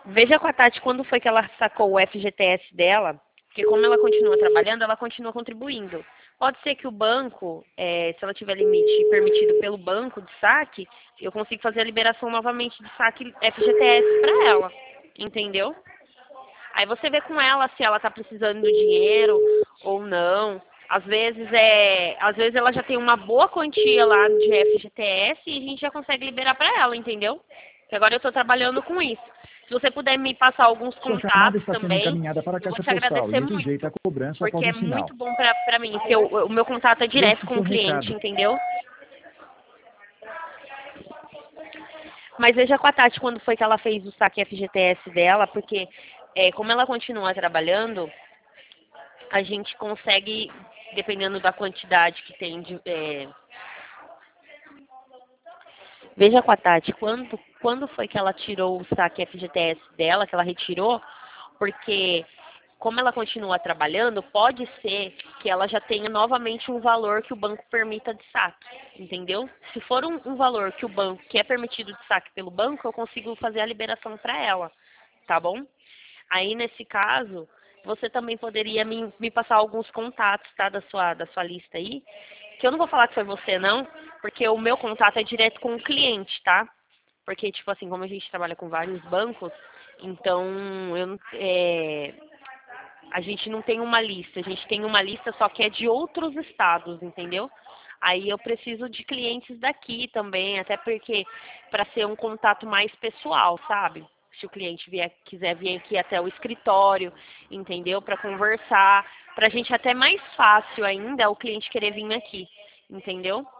Veja com a Tati quando foi que ela sacou o FGTS dela, porque como ela continua trabalhando, ela continua contribuindo. Pode ser que o banco, se ela tiver limite permitido pelo banco de saque, eu consigo fazer a liberação novamente de saque FGTS para ela, entendeu? Aí você vê com ela se ela está precisando do dinheiro ou não. Às vezes ela já tem uma boa quantia lá de FGTS e a gente já consegue liberar para ela, entendeu? Que agora eu estou trabalhando com isso. Se você puder me passar alguns Sua chamada contatos está sendo também, encaminhada para a eu vou caixa te postal agradecer e rejeita a muito. cobrança Porque após é o sinal. muito bom para mim, porque o meu contato é direto Deixe com seu o cliente, recado. entendeu? Mas veja com a Tati quando foi que ela fez o saque FGTS dela, porque como ela continua trabalhando, a gente consegue, dependendo da quantidade que tem veja com a Tati quando foi que ela tirou o saque FGTS dela, que ela retirou, porque como ela continua trabalhando, pode ser que ela já tenha novamente um valor que o banco permita de saque, entendeu? Se for um valor que o banco, que é permitido de saque pelo banco, eu consigo fazer a liberação para ela, tá bom? Aí, nesse caso, você também poderia me passar alguns contatos, tá, da sua lista aí, que eu não vou falar que foi você, não, porque o meu contato é direto com o cliente, tá? Porque, tipo assim, como a gente trabalha com vários bancos, então a gente não tem uma lista, a gente tem uma lista só que é de outros estados, entendeu? Aí eu preciso de clientes daqui também, até porque para ser um contato mais pessoal, sabe? Se o cliente quiser vir aqui até o escritório, entendeu? Para conversar, para a gente até mais fácil ainda o cliente querer vir aqui, entendeu?